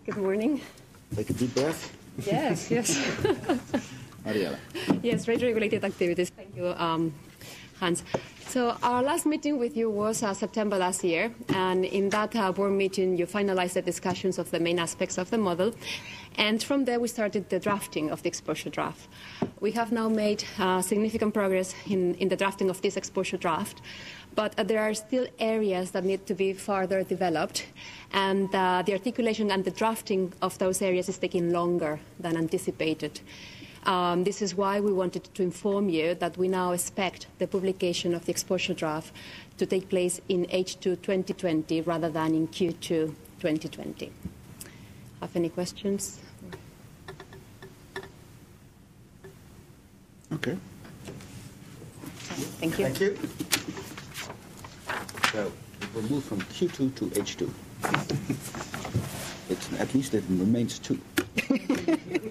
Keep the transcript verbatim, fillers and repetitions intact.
Good morning. Take a deep breath. Yes, yes. Mariella. Yes, rate-regulated activities. Thank you, um, Hans. So our last meeting with you was uh, September last year, and in that uh, board meeting you finalized the discussions of the main aspects of the model, and from there we started the drafting of the exposure draft. We have now made uh, significant progress in, in the drafting of this exposure draft, but uh, there are still areas that need to be further developed, and uh, the articulation and the drafting of those areas is taking longer than anticipated. Um, this is why we wanted to inform you that we now expect the publication of the exposure draft to take place in H two twenty twenty rather than in Q two twenty twenty. Have any questions? Okay. Thank you. Thank you. So it will move from Q two to H two. It's, at least it remains two.